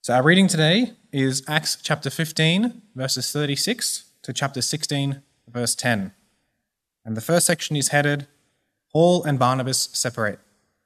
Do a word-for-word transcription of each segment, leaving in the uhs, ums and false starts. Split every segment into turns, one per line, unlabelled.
So our reading today is Acts chapter fifteen, verses thirty-six to chapter sixteen, verse ten. And the first section is headed, Paul and Barnabas separate.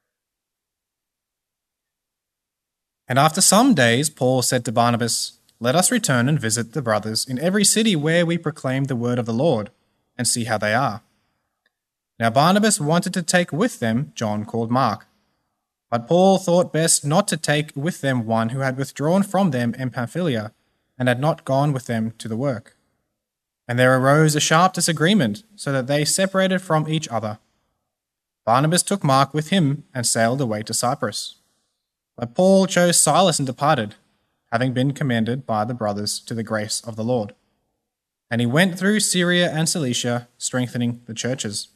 And after some days, Paul said to Barnabas, "Let us return and visit the brothers in every city where we proclaim the word of the Lord, and see how they are." Now Barnabas wanted to take with them John called Mark. But Paul thought best not to take with them one who had withdrawn from them in Pamphylia, and had not gone with them to the work. And there arose a sharp disagreement, so that they separated from each other. Barnabas took Mark with him and sailed away to Cyprus. But Paul chose Silas and departed, having been commended by the brothers to the grace of the Lord. And he went through Syria and Cilicia, strengthening the churches.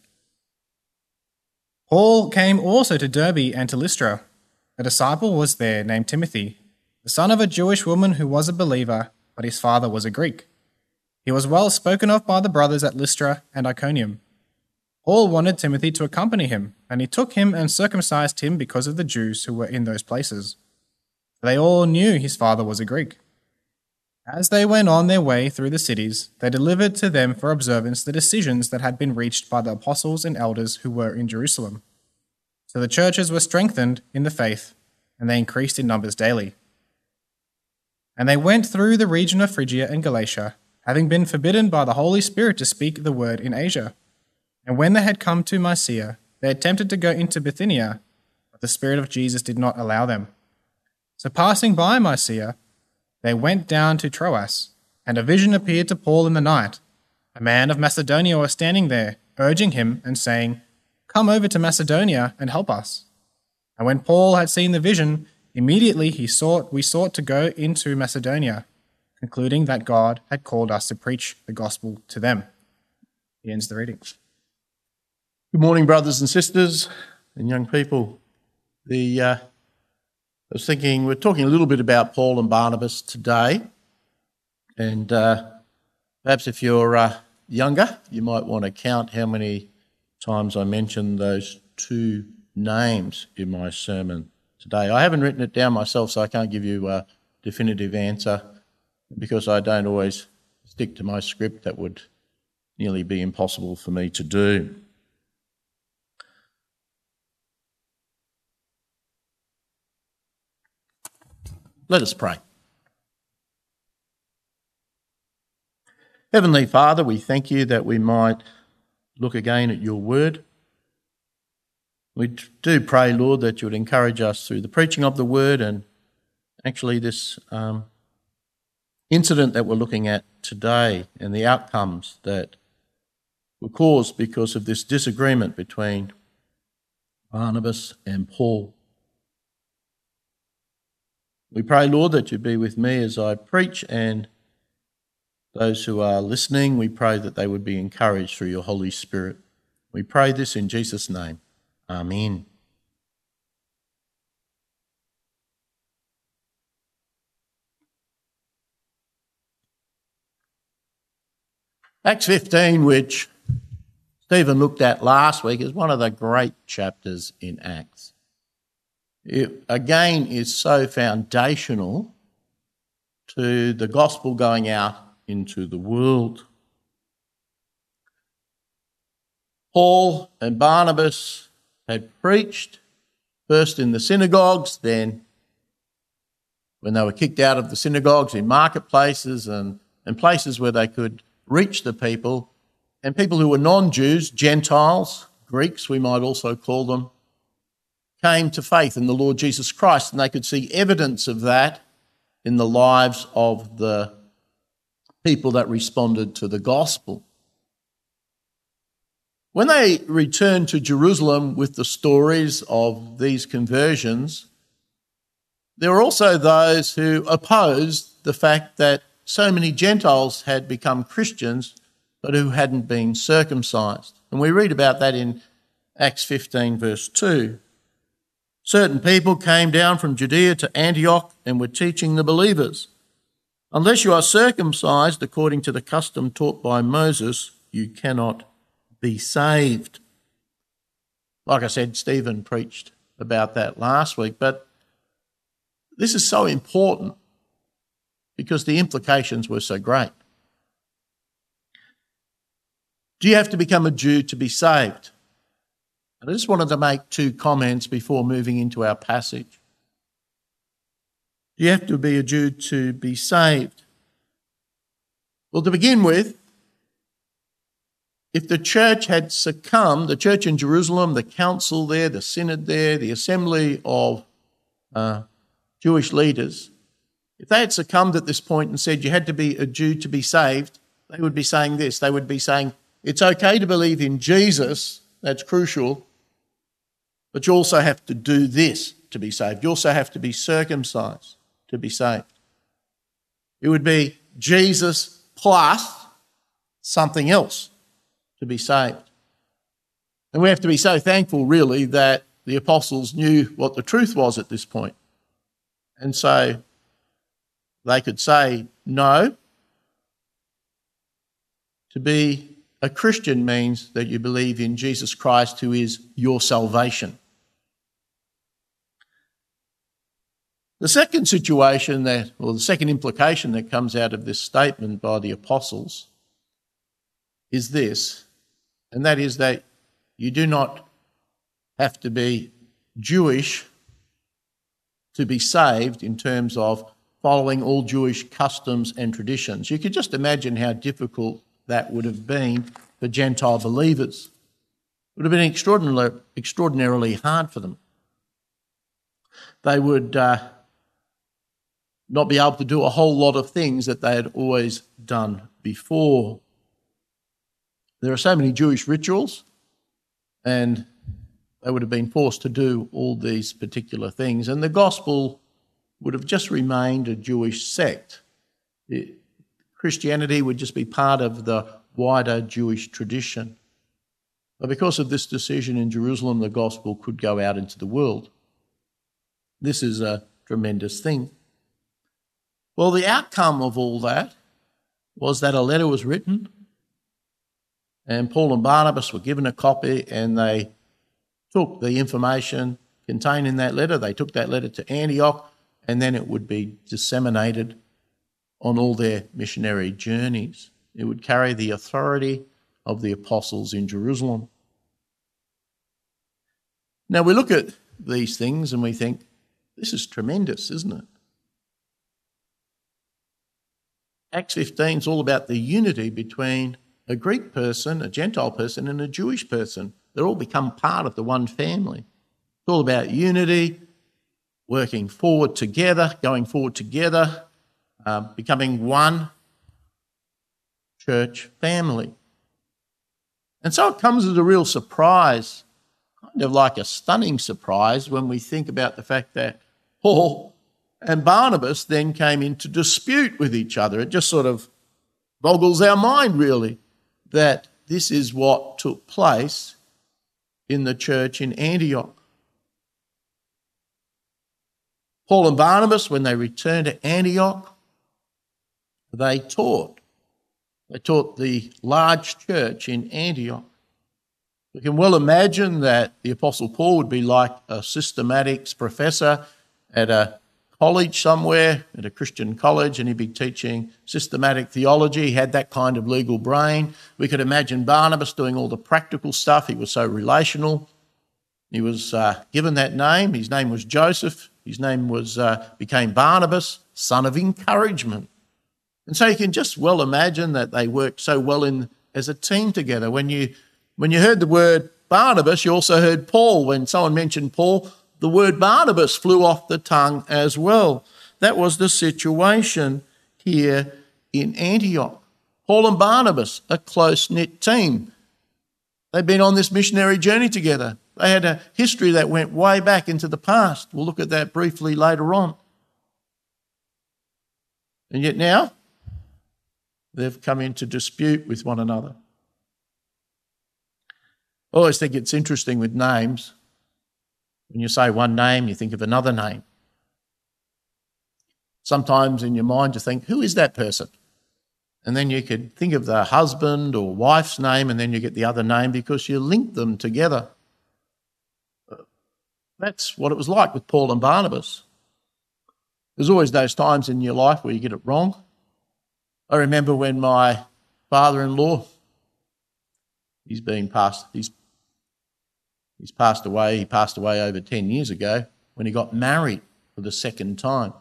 Paul came also to Derbe and to Lystra. A disciple was there named Timothy, the son of a Jewish woman who was a believer, but his father was a Greek. He was well spoken of by the brothers at Lystra and Iconium. Paul wanted Timothy to accompany him, and he took him and circumcised him because of the Jews who were in those places. They all knew his father was a Greek. As they went on their way through the cities, they delivered to them for observance the decisions that had been reached by the apostles and elders who were in Jerusalem. So the churches were strengthened in the faith, and they increased in numbers daily. And they went through the region of Phrygia and Galatia, having been forbidden by the Holy Spirit to speak the word in Asia. And when they had come to Mysia, they attempted to go into Bithynia, but the Spirit of Jesus did not allow them. So passing by Mysia, they went down to Troas, and a vision appeared to Paul in the night. A man of Macedonia was standing there, urging him and saying, "Come over to Macedonia and help us." And when Paul had seen the vision, immediately he sought, we sought to go into Macedonia, concluding that God had called us to preach the gospel to them. He ends the reading.
Good morning, brothers and sisters and young people. The uh, I was thinking, we're talking a little bit about Paul and Barnabas today, and uh, perhaps if you're uh, younger, you might want to count how many times I mentioned those two names in my sermon today. I haven't written it down myself, so I can't give you a definitive answer, because I don't always stick to my script. That would nearly be impossible for me to do. Let us pray. Heavenly Father, we thank you that we might look again at your word. We do pray, Lord, that you would encourage us through the preaching of the word, and actually this um, incident that we're looking at today and the outcomes that were caused because of this disagreement between Barnabas and Paul. We pray, Lord, that you be with me as I preach, and those who are listening, we pray that they would be encouraged through your Holy Spirit. We pray this in Jesus' name. Amen. Acts fifteen, which Stephen looked at last week, is one of the great chapters in Acts. It, again, is so foundational to the gospel going out into the world. Paul and Barnabas had preached, first in the synagogues, then when they were kicked out of the synagogues, in marketplaces and, and places where they could reach the people, and people who were non-Jews, Gentiles, Greeks we might also call them, came to faith in the Lord Jesus Christ, and they could see evidence of that in the lives of the people that responded to the gospel. When they returned to Jerusalem with the stories of these conversions, there were also those who opposed the fact that so many Gentiles had become Christians but who hadn't been circumcised. And we read about that in Acts fifteen verse two. Certain people came down from Judea to Antioch and were teaching the believers, "Unless you are circumcised according to the custom taught by Moses, you cannot be saved." Like I said, Stephen preached about that last week, but this is so important because the implications were so great. Do you have to become a Jew to be saved? And I just wanted to make two comments before moving into our passage. Do you have to be a Jew to be saved? Well, to begin with, if the church had succumbed, the church in Jerusalem, the council there, the synod there, the assembly of uh, Jewish leaders, if they had succumbed at this point and said you had to be a Jew to be saved, they would be saying this. They would be saying, it's okay to believe in Jesus, that's crucial, but you also have to do this to be saved. You also have to be circumcised to be saved. It would be Jesus plus something else to be saved. And we have to be so thankful, really, that the apostles knew what the truth was at this point. And so they could say, no, to be a Christian means that you believe in Jesus Christ, who is your salvation. The second situation that, or the second implication that comes out of this statement by the apostles is this, and that is that you do not have to be Jewish to be saved in terms of following all Jewish customs and traditions. You could just imagine how difficult that would have been for Gentile believers. It would have been extraordinarily, extraordinarily hard for them. They would uh, not be able to do a whole lot of things that they had always done before. There are so many Jewish rituals, and they would have been forced to do all these particular things, and the gospel would have just remained a Jewish sect. It, Christianity would just be part of the wider Jewish tradition. But because of this decision in Jerusalem, the gospel could go out into the world. This is a tremendous thing. Well, the outcome of all that was that a letter was written, and Paul and Barnabas were given a copy, and they took the information contained in that letter, they took that letter to Antioch, and then it would be disseminated on all their missionary journeys. It would carry the authority of the apostles in Jerusalem. Now we look at these things and we think, this is tremendous, isn't it? Acts fifteen is all about the unity between a Greek person, a Gentile person, and a Jewish person. They're all become part of the one family. It's all about unity, working forward together, going forward together, uh, becoming one church family. And so it comes as a real surprise, kind of like a stunning surprise, when we think about the fact that Paul and Barnabas then came into dispute with each other. It just sort of boggles our mind, really, that this is what took place in the church in Antioch. Paul and Barnabas, when they returned to Antioch, they taught. They taught the large church in Antioch. We can well imagine that the Apostle Paul would be like a systematics professor at a college somewhere, at a Christian college, and he'd be teaching systematic theology. He had that kind of legal brain. We could imagine Barnabas doing all the practical stuff. He was so relational. He was uh, given that name. His name was Joseph. His name was uh, became Barnabas, son of encouragement. And so you can just well imagine that they worked so well in as a team together. When you when you heard the word Barnabas, you also heard Paul. When someone mentioned Paul, the word Barnabas flew off the tongue as well. That was the situation here in Antioch. Paul and Barnabas, a close-knit team. They'd been on this missionary journey together. They had a history that went way back into the past. We'll look at that briefly later on. And yet now, they've come into dispute with one another. I always think it's interesting with names. When you say one name, you think of another name. Sometimes in your mind you think, who is that person? And then you could think of the husband or wife's name, and then you get the other name because you link them together. That's what it was like with Paul and Barnabas. There's always those times in your life where you get it wrong. I remember when my father-in-law, he's been passed, he's, he's passed away, he passed away over ten years ago when he got married for the second time.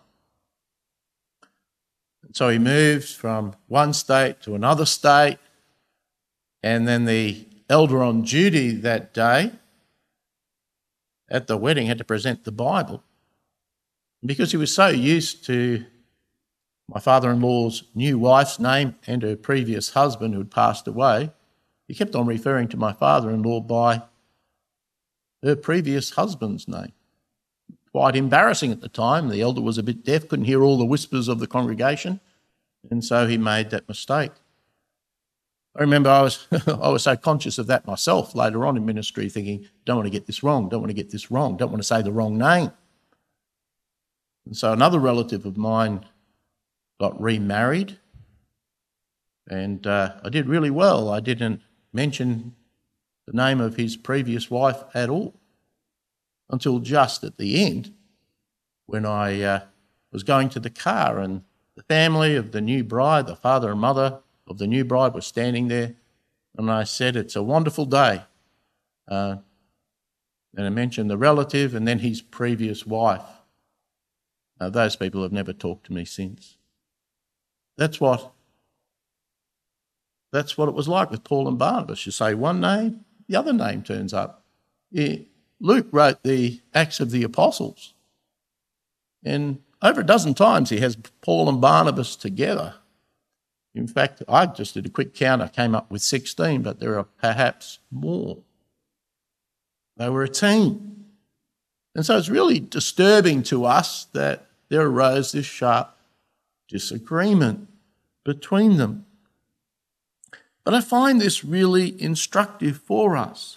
And so he moved from one state to another state, and then the elder on duty that day at the wedding had to present the Bible. Because he was so used to my father-in-law's new wife's name and her previous husband who had passed away, he kept on referring to my father-in-law by her previous husband's name. Quite embarrassing at the time. The elder was a bit deaf, couldn't hear all the whispers of the congregation, and so he made that mistake. I remember I was I was so conscious of that myself later on in ministry, thinking, don't want to get this wrong, don't want to get this wrong, don't want to say the wrong name. And so another relative of mine got remarried, and uh, I did really well. I didn't mention the name of his previous wife at all until just at the end when I uh, was going to the car, and the family of the new bride, the father and mother of the new bride, were standing there, and I said, it's a wonderful day. Uh, and I mentioned the relative and then his previous wife. Uh, those people have never talked to me since. That's what, that's what it was like with Paul and Barnabas. You say one name, the other name turns up. Yeah, Luke wrote the Acts of the Apostles, and over a dozen times he has Paul and Barnabas together. In fact, I just did a quick count. I came up with sixteen, but there are perhaps more. They were a team. And so it's really disturbing to us that there arose this sharp disagreement between them. But I find this really instructive for us.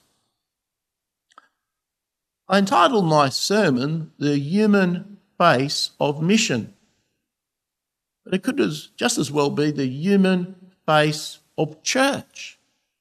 I entitled my sermon, The Human Face of Mission. But it could as, just as well be the human face of church.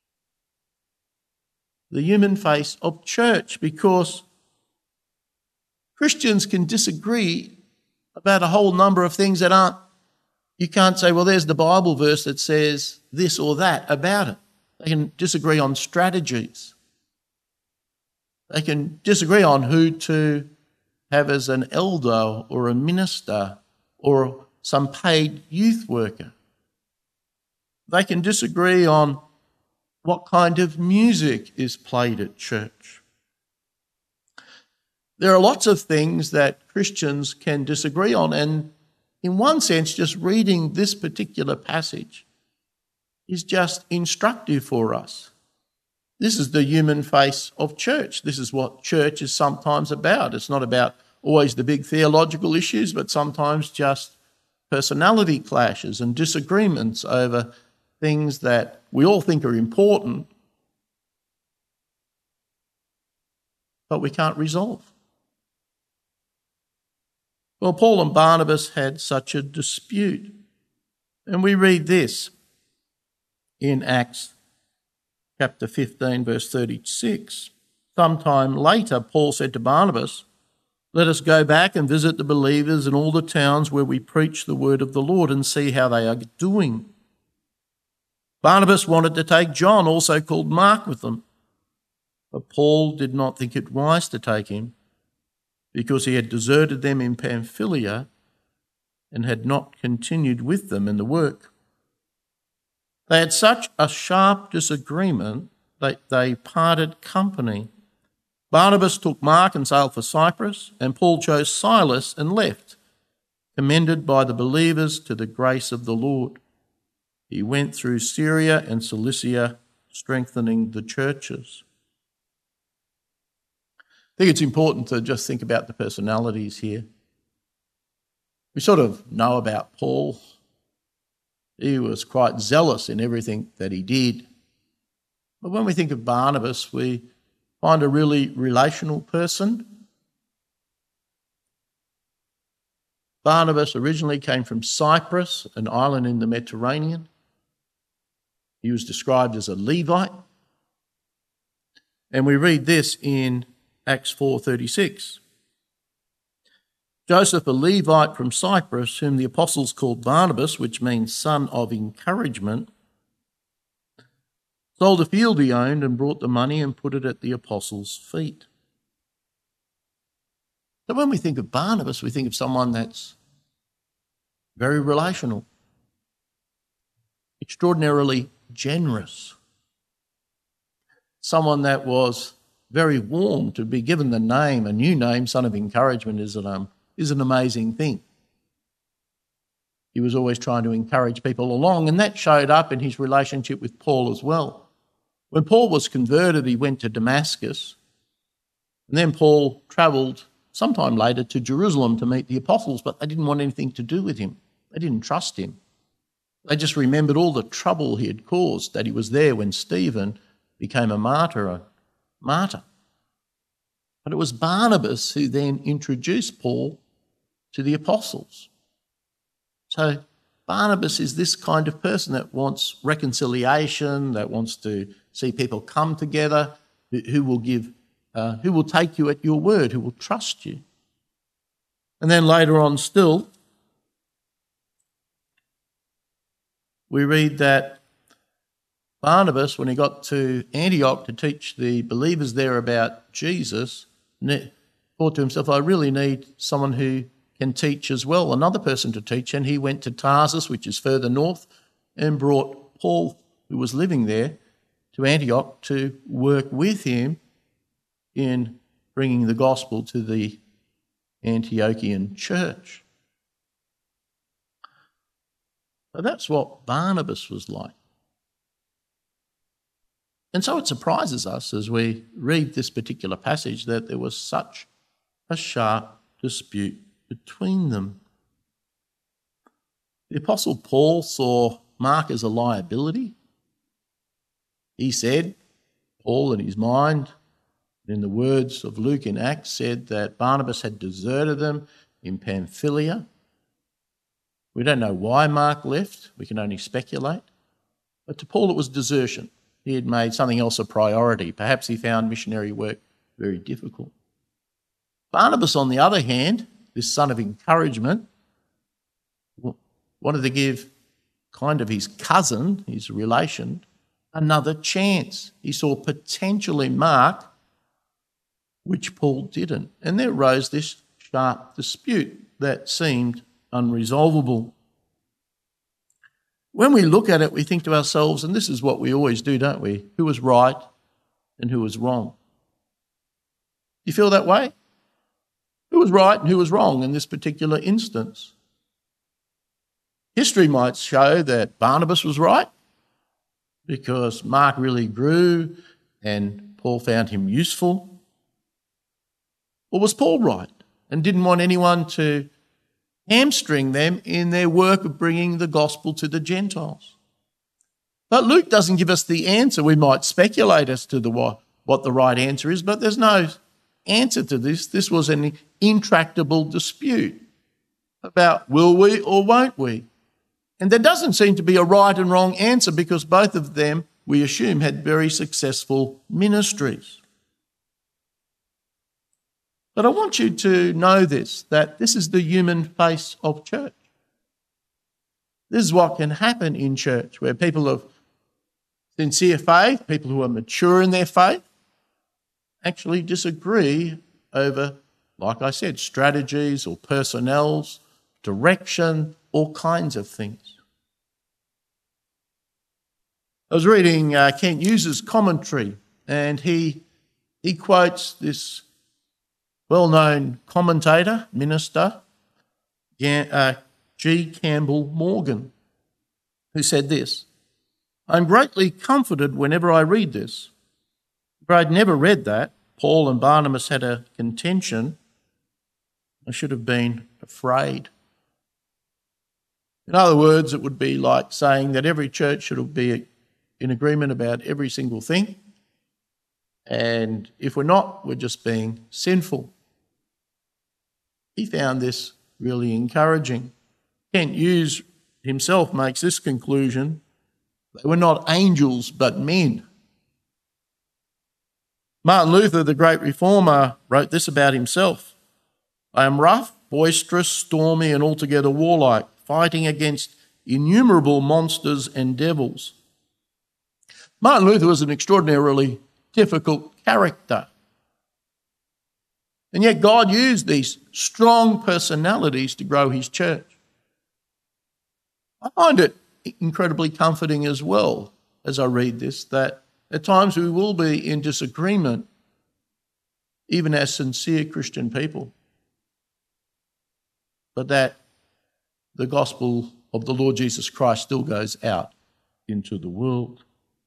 The human face of church, because Christians can disagree about a whole number of things that aren't, you can't say, well, there's the Bible verse that says this or that about it. They can disagree on strategies. They can disagree on who to have as an elder or a minister or some paid youth worker. They can disagree on what kind of music is played at church. There are lots of things that Christians can disagree on, and in one sense, just reading this particular passage is just instructive for us. This is the human face of church. This is what church is sometimes about. It's not about always the big theological issues, but sometimes just personality clashes and disagreements over things that we all think are important, but we can't resolve. Well, Paul and Barnabas had such a dispute. And we read this in Acts chapter fifteen, verse thirty-six. Sometime later, Paul said to Barnabas, let us go back and visit the believers in all the towns where we preach the word of the Lord and see how they are doing. Barnabas wanted to take John, also called Mark, with them, but Paul did not think it wise to take him, because he had deserted them in Pamphylia and had not continued with them in the work. They had such a sharp disagreement that they parted company. Barnabas took Mark and sailed for Cyprus, and Paul chose Silas and left, commended by the believers to the grace of the Lord. He went through Syria and Cilicia, strengthening the churches. I think it's important to just think about the personalities here. We sort of know about Paul. He was quite zealous in everything that he did. But when we think of Barnabas, we find a really relational person. Barnabas originally came from Cyprus, an island in the Mediterranean. He was described as a Levite. And we read this in Acts four thirty-six. Joseph, a Levite from Cyprus, whom the apostles called Barnabas, which means son of encouragement, sold a field he owned and brought the money and put it at the apostles' feet. So when we think of Barnabas, we think of someone that's very relational, extraordinarily generous, someone that was very warm. To be given the name, a new name, son of encouragement, is an, um, is an amazing thing. He was always trying to encourage people along, and that showed up in his relationship with Paul as well. When Paul was converted, he went to Damascus, and then Paul travelled sometime later to Jerusalem to meet the apostles, but they didn't want anything to do with him. They didn't trust him. They just remembered all the trouble he had caused, that he was there when Stephen became a martyr, a martyr. But it was Barnabas who then introduced Paul to the apostles. So Barnabas is this kind of person that wants reconciliation, that wants to see people come together, who, who will give, uh, who will take you at your word, who will trust you. And then later on still, we read that Barnabas, when he got to Antioch to teach the believers there about Jesus, thought to himself, I really need someone who can teach as well, another person to teach. And he went to Tarsus, which is further north, and brought Paul, who was living there, to Antioch to work with him in bringing the gospel to the Antiochian church. So that's what Barnabas was like. And so it surprises us as we read this particular passage that there was such a sharp dispute between them. The Apostle Paul saw Mark as a liability. He said, Paul in his mind, in the words of Luke in Acts, said that Barnabas had deserted them in Pamphylia. We don't know why Mark left. We can only speculate. But to Paul it was desertion. He had made something else a priority. Perhaps he found missionary work very difficult. Barnabas, on the other hand, this son of encouragement, wanted to give kind of his cousin, his relation, another chance. He saw potential in Mark, which Paul didn't. And there arose this sharp dispute that seemed unresolvable. When we look at it, we think to ourselves, and this is what we always do, don't we? Who was right and who was wrong? You feel that way? Who was right and who was wrong in this particular instance? History might show that Barnabas was right because Mark really grew and Paul found him useful. Or was Paul right and didn't want anyone to hamstring them in their work of bringing the gospel to the Gentiles? But Luke doesn't give us the answer. We might speculate as to the what, what the right answer is, but there's no answer to this. This was an intractable dispute about will we or won't we? And there doesn't seem to be a right and wrong answer because both of them, we assume, had very successful ministries. But I want you to know this, that this is the human face of church. This is what can happen in church, where people of sincere faith, people who are mature in their faith, actually disagree over, like I said, strategies or personnels, direction, all kinds of things. I was reading uh, Kent Hughes' commentary, and he he quotes this well-known commentator, minister, uh, G. Campbell Morgan, who said this, I'm greatly comforted whenever I read this. If I'd never read that, Paul and Barnabas had a contention, I should have been afraid. In other words, it would be like saying that every church should be in agreement about every single thing, and if we're not, we're just being sinful. He found this really encouraging. Kent Hughes himself makes this conclusion, they were not angels but men. Martin Luther, the great reformer, wrote this about himself, I am rough boisterous, stormy, and altogether warlike, fighting against innumerable monsters and devils. Martin Luther was an extraordinarily difficult character. And yet God used these strong personalities to grow his church. I find it incredibly comforting as well, as I read this, that at times we will be in disagreement, even as sincere Christian people, but that the gospel of the Lord Jesus Christ still goes out into the world.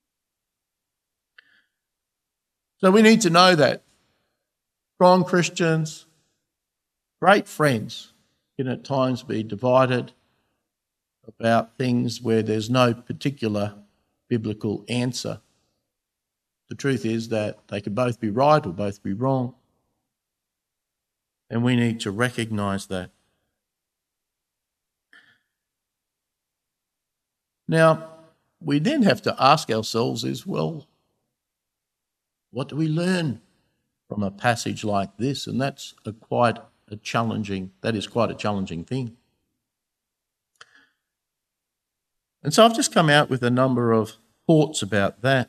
So we need to know that strong Christians, great friends, can at times be divided about things where there's no particular biblical answer. The truth is that they could both be right or both be wrong, and we need to recognise that. Now, we then have to ask ourselves is, well, what do we learn from a passage like this? And that's a quite a challenging, that is quite a challenging thing. And so I've just come out with a number of thoughts about that.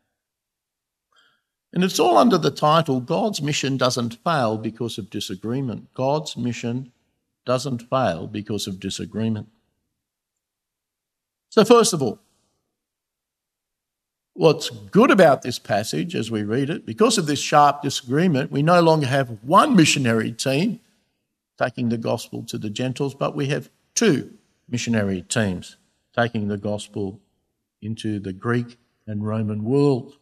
And it's all under the title, God's mission doesn't fail because of disagreement. God's mission doesn't fail because of disagreement. So first of all, what's good about this passage as we read it, because of this sharp disagreement, we no longer have one missionary team taking the gospel to the Gentiles, but we have two missionary teams taking the gospel into the Greek and Roman world.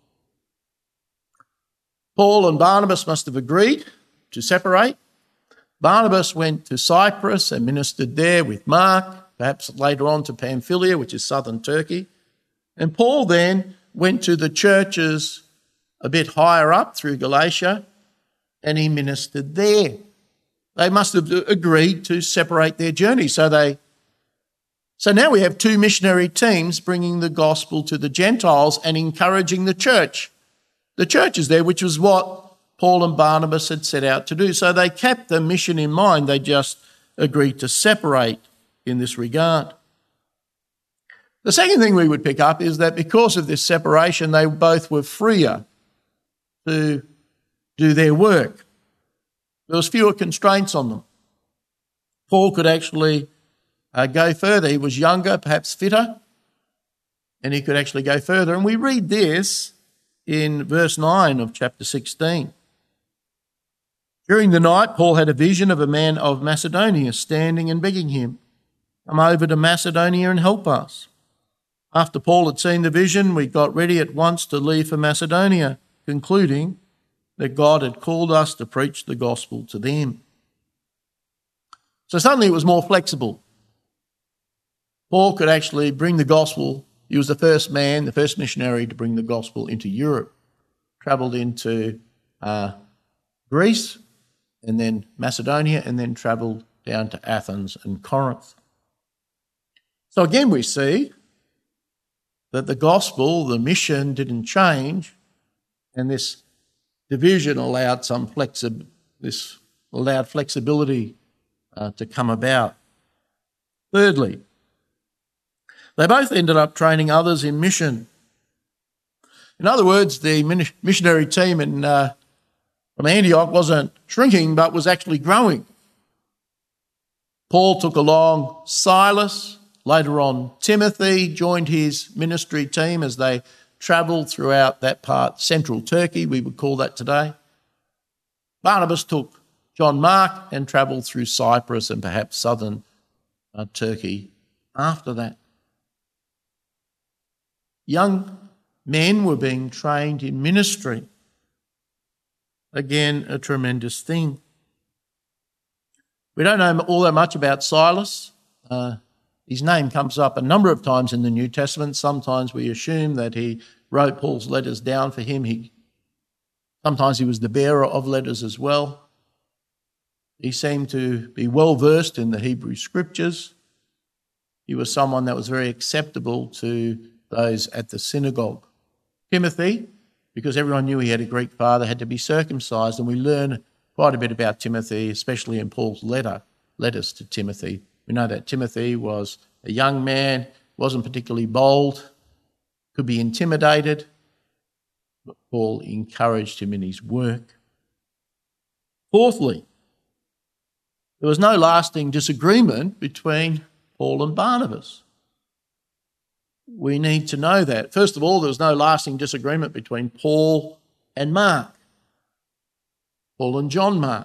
Paul and Barnabas must have agreed to separate. Barnabas went to Cyprus and ministered there with Mark, perhaps later on to Pamphylia, which is southern Turkey. And Paul then went to the churches a bit higher up through Galatia, and he ministered there. They must have agreed to separate their journey. So they, so now we have two missionary teams bringing the gospel to the Gentiles and encouraging the church. The church is there, which was what Paul and Barnabas had set out to do. So they kept the mission in mind. They just agreed to separate in this regard. The second thing we would pick up is that because of this separation, they both were freer to do their work. There was fewer constraints on them. Paul could actually uh, go further. He was younger, perhaps fitter, and he could actually go further. And we read this in verse nine of chapter sixteen. During the night, Paul had a vision of a man of Macedonia standing and begging him, "Come over to Macedonia and help us." After Paul had seen the vision, we got ready at once to leave for Macedonia, concluding that God had called us to preach the gospel to them. So suddenly it was more flexible. Paul could actually bring the gospel. He was the first man, the first missionary to bring the gospel into Europe. Travelled into uh, Greece and then Macedonia, and then travelled down to Athens and Corinth. So again we see that the gospel, the mission didn't change, and this division allowed some flexi- this allowed flexibility uh, to come about. Thirdly, they both ended up training others in mission. In other words, the missionary team in, uh, from Antioch wasn't shrinking, but was actually growing. Paul took along Silas. Later on, Timothy joined his ministry team as they travelled throughout that part, central Turkey, we would call that today. Barnabas took John Mark and travelled through Cyprus and perhaps southern uh, Turkey after that. Young men were being trained in ministry. Again, a tremendous thing. We don't know all that much about Silas. Uh, His name comes up a number of times in the New Testament. Sometimes we assume that he wrote Paul's letters down for him. He, sometimes he was the bearer of letters as well. He seemed to be well versed in the Hebrew scriptures. He was someone that was very acceptable to those at the synagogue. Timothy, because everyone knew he had a Greek father, had to be circumcised, and we learn quite a bit about Timothy, especially in Paul's letter letters to Timothy. We know that Timothy was a young man, wasn't particularly bold, could be intimidated, but Paul encouraged him in his work. Fourthly, there was no lasting disagreement between Paul and Barnabas. We need to know that. First of all, there was no lasting disagreement between Paul and Mark, Paul and John Mark.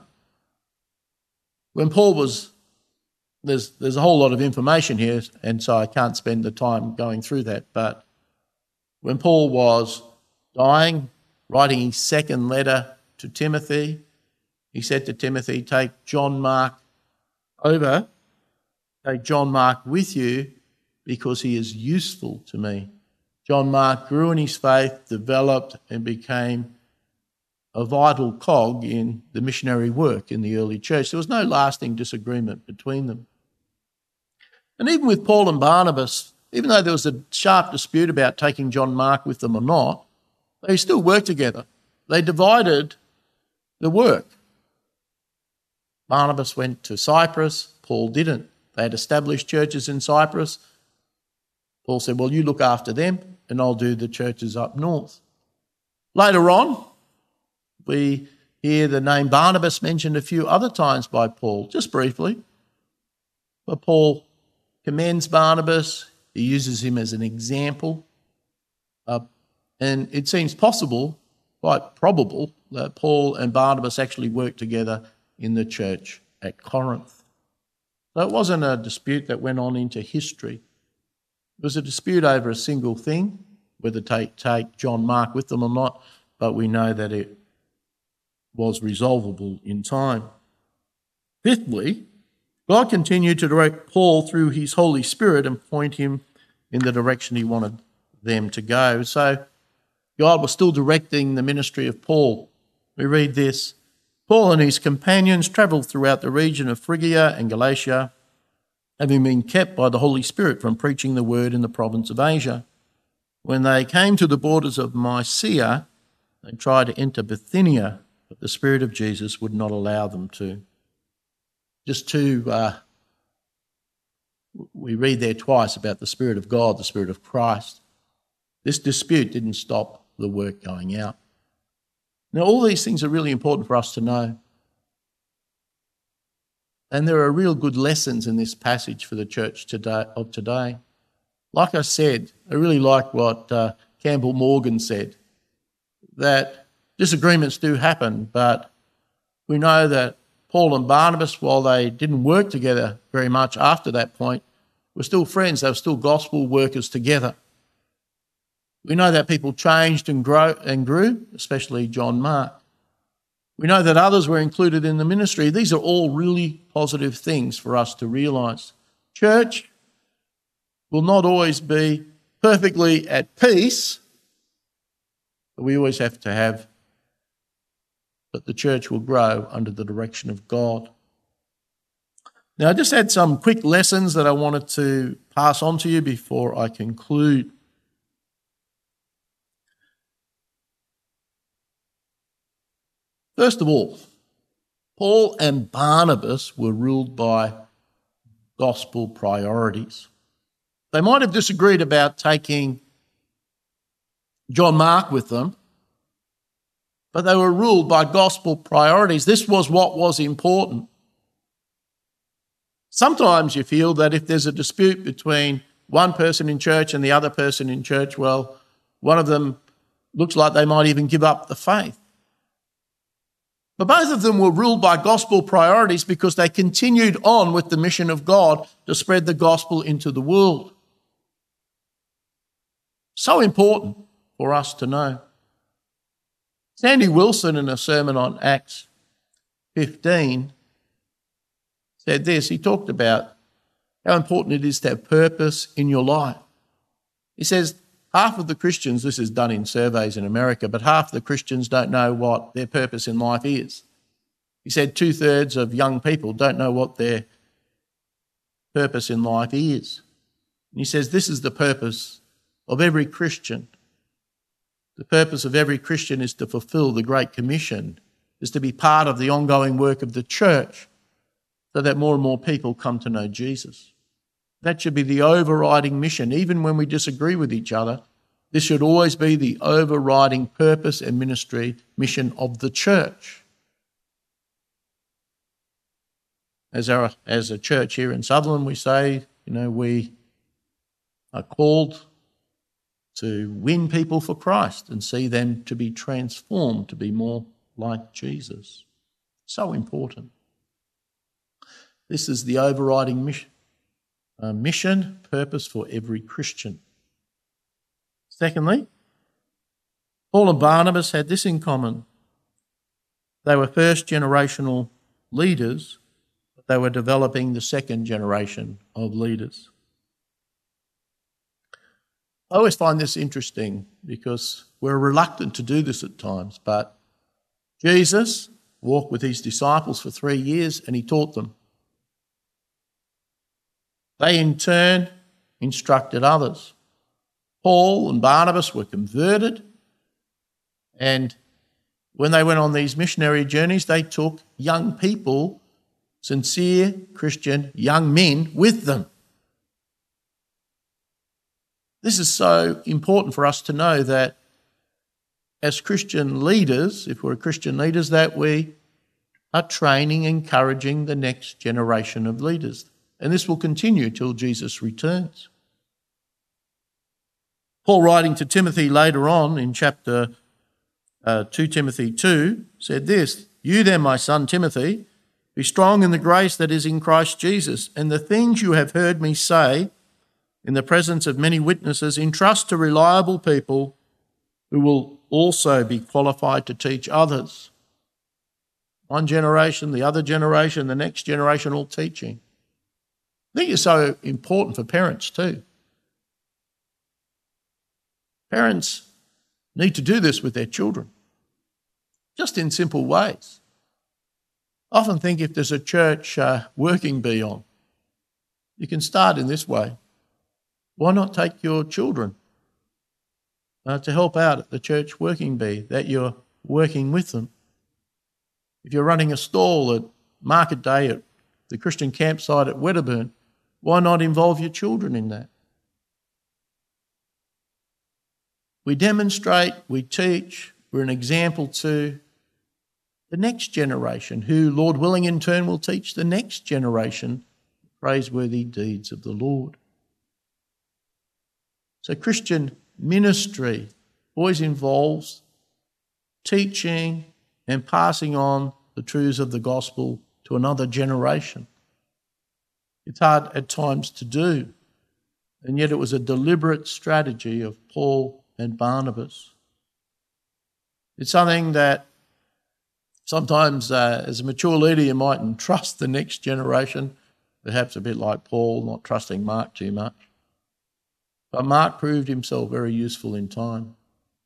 When Paul was, there's, there's a whole lot of information here, and so I can't spend the time going through that, but when Paul was dying, writing his second letter to Timothy, he said to Timothy, take John Mark over, take John Mark with you because he is useful to me. John Mark grew in his faith, developed and became a vital cog in the missionary work in the early church. There was no lasting disagreement between them. And even with Paul and Barnabas, even though there was a sharp dispute about taking John Mark with them or not, they still worked together. They divided the work. Barnabas went to Cyprus, Paul didn't. They had established churches in Cyprus. Paul said, well, you look after them and I'll do the churches up north. Later on, we hear the name Barnabas mentioned a few other times by Paul, just briefly. But Paul commends Barnabas. He uses him as an example. Uh, and it seems possible, quite probable, that Paul and Barnabas actually worked together in the church at Corinth. So it wasn't a dispute that went on into history. It was a dispute over a single thing, whether to take, take John Mark with them or not, but we know that it was resolvable in time. Fifthly, God continued to direct Paul through his Holy Spirit and point him in the direction he wanted them to go. So God was still directing the ministry of Paul. We read this, Paul and his companions travelled throughout the region of Phrygia and Galatia, having been kept by the Holy Spirit from preaching the word in the province of Asia. When they came to the borders of Mysia, they tried to enter Bithynia, but the Spirit of Jesus would not allow them to. Just to, uh, we read there twice about the Spirit of God, the Spirit of Christ. This dispute didn't stop the work going out. Now, all these things are really important for us to know. And there are real good lessons in this passage for the church today, of today. Like I said, I really like what uh, Campbell Morgan said, that disagreements do happen, but we know that Paul and Barnabas, while they didn't work together very much after that point, were still friends. They were still gospel workers together. We know that people changed and, grow, and grew, especially John Mark. We know that others were included in the ministry. These are all really positive things for us to realise. Church will not always be perfectly at peace, but we always have to have that the church will grow under the direction of God. Now, I just had some quick lessons that I wanted to pass on to you before I conclude. First of all, Paul and Barnabas were ruled by gospel priorities. They might have disagreed about taking John Mark with them, but they were ruled by gospel priorities. This was what was important. Sometimes you feel that if there's a dispute between one person in church and the other person in church, well, one of them looks like they might even give up the faith. But both of them were ruled by gospel priorities because they continued on with the mission of God to spread the gospel into the world. So important for us to know. Sandy Wilson, in a sermon on Acts fifteen, said this. He talked about how important it is to have purpose in your life. He says, half of the Christians, this is done in surveys in America, but half the Christians don't know what their purpose in life is. He said two-thirds of young people don't know what their purpose in life is. And he says this is the purpose of every Christian. The purpose of every Christian is to fulfill the Great Commission, is to be part of the ongoing work of the church. so that more and more people come to know Jesus. That should be the overriding mission. Even when we disagree with each other, this should always be the overriding purpose and ministry mission of the church. As, our, as a church here in Sutherland, we say, you know, we are called to win people for Christ and see them to be transformed, to be more like Jesus. So important. This is the overriding mission, uh, mission, purpose for every Christian. Secondly, Paul and Barnabas had this in common. They were first generational leaders, but they were developing the second generation of leaders. I always find this interesting because we're reluctant to do this at times, but Jesus walked with his disciples for three years and he taught them. They in turn instructed others. Paul and Barnabas were converted, and when they went on these missionary journeys, they took young people, sincere Christian young men, with them. This is so important for us to know that as Christian leaders, if we're Christian leaders, that we are training, encouraging the next generation of leaders. And this will continue till Jesus returns. Paul, writing to Timothy later on in chapter uh, two Timothy two, said this, "You then, my son Timothy, be strong in the grace that is in Christ Jesus, and the things you have heard me say in the presence of many witnesses, entrust to reliable people who will also be qualified to teach others." One generation, the other generation, the next generation, all teaching. I think it's so important for parents too. Parents need to do this with their children, just in simple ways. I often think if there's a church uh, working bee on, you can start in this way. Why not take your children uh, to help out at the church working bee, that you're working with them? If you're running a stall at Market Day at the Christian campsite at Wedderburn, why not involve your children in that? We demonstrate, we teach, we're an example to the next generation, who, Lord willing, in turn will teach the next generation praiseworthy deeds of the Lord. So Christian ministry always involves teaching and passing on the truths of the gospel to another generation. It's hard at times to do, and yet it was a deliberate strategy of Paul and Barnabas. It's something that sometimes uh, as a mature leader you might entrust the next generation, perhaps a bit like Paul, not trusting Mark too much. But Mark proved himself very useful in time.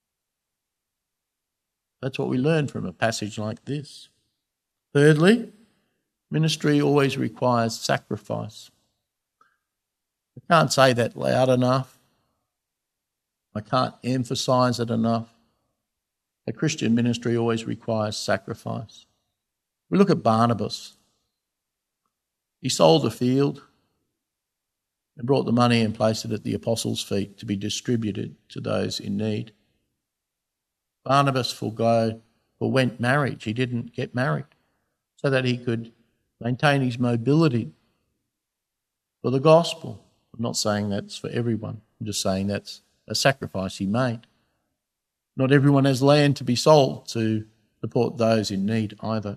That's what we learn from a passage like this. Thirdly, ministry always requires sacrifice. I can't say that loud enough. I can't emphasise it enough. A Christian ministry always requires sacrifice. We look at Barnabas. He sold a field and brought the money and placed it at the apostles' feet to be distributed to those in need. Barnabas forgo, forwent marriage. He didn't get married so that he could maintain his mobility for the gospel. I'm not saying that's for everyone. I'm just saying that's a sacrifice he made. Not everyone has land to be sold to support those in need either.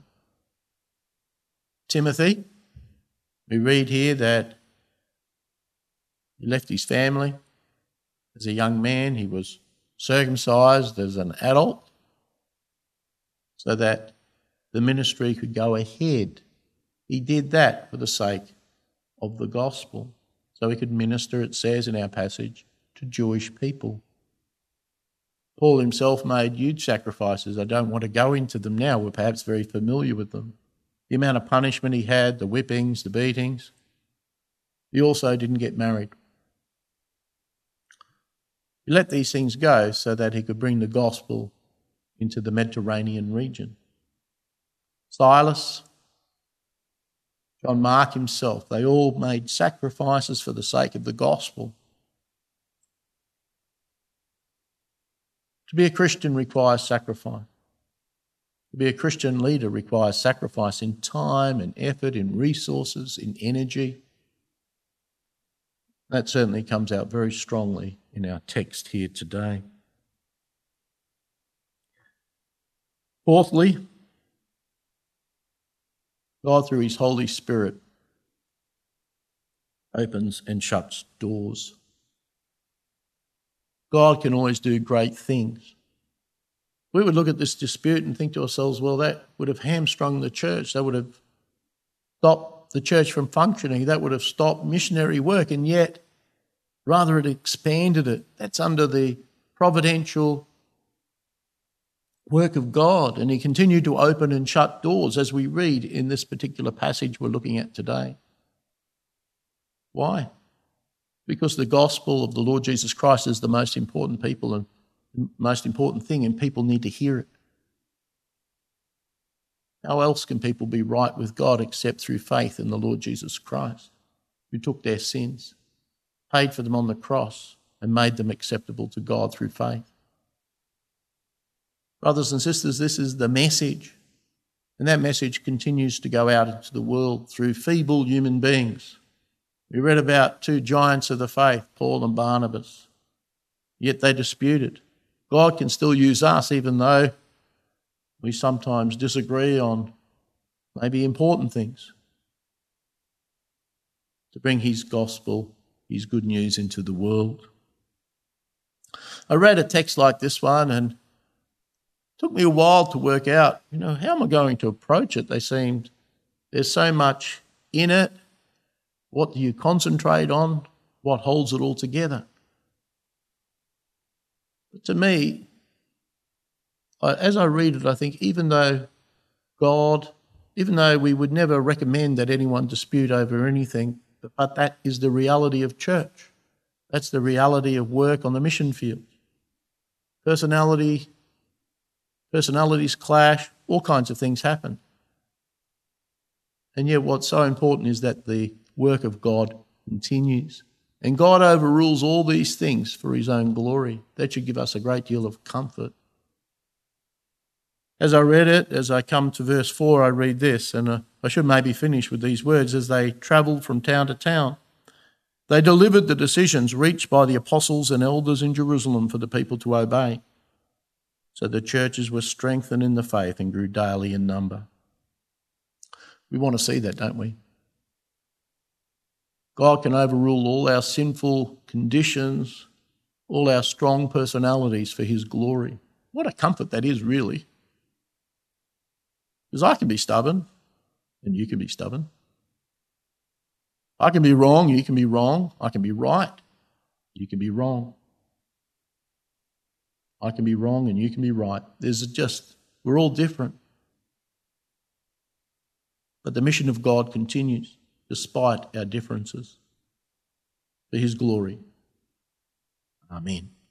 Timothy, we read here that he left his family as a young man. He was circumcised as an adult so that the ministry could go ahead. He did that for the sake of the gospel, so he could minister, it says in our passage, to Jewish people. Paul himself made huge sacrifices. I don't want to go into them now. We're perhaps very familiar with them. The amount of punishment he had, the whippings, the beatings. He also didn't get married. He let these things go so that he could bring the gospel into the Mediterranean region. Silas, John Mark himself. They all made sacrifices for the sake of the gospel. To be a Christian requires sacrifice. To be a Christian leader requires sacrifice in time and effort, in resources, in energy. That certainly comes out very strongly in our text here today. Fourthly, God, through his Holy Spirit, opens and shuts doors. God can always do great things. We would look at this dispute and think to ourselves, well, that would have hamstrung the church. That would have stopped the church from functioning. That would have stopped missionary work. And yet, rather it expanded it. That's under the providential work of God. And he continued to open and shut doors, as we read in this particular passage we're looking at today. Why? Because the gospel of the Lord Jesus Christ is the most important people and most important thing, and people need to hear it. How else can people be right with God except through faith in the Lord Jesus Christ, who took their sins, paid for them on the cross, and made them acceptable to God through faith? Brothers and sisters, this is the message, and that message continues to go out into the world through feeble human beings. We read about two giants of the faith, Paul and Barnabas, yet they disputed. God can still use us, even though we sometimes disagree on maybe important things, to bring his gospel, his good news into the world. I read a text like this one and it took me a while to work out, you know, how am I going to approach it? They seemed, there's so much in it. What do you concentrate on? What holds it all together? But to me, I, as I read it, I think even though God, even though we would never recommend that anyone dispute over anything, but, but that is the reality of church. That's the reality of work on the mission field. Personality, personalities clash, all kinds of things happen. And yet what's so important is that the work of God continues. And God overrules all these things for his own glory. That should give us a great deal of comfort. As I read it, as I come to verse four, I read this, and uh, I should maybe finish with these words. As they travelled from town to town, they delivered the decisions reached by the apostles and elders in Jerusalem for the people to obey. So the churches were strengthened in the faith and grew daily in number. We want to see that, don't we? God can overrule all our sinful conditions, all our strong personalities for his glory. What a comfort that is, really. Because I can be stubborn, and you can be stubborn. I can be wrong, you can be wrong. I can be right, you can be wrong. I can be wrong and you can be right. There's just, we're all different. But the mission of God continues despite our differences, for his glory. Amen.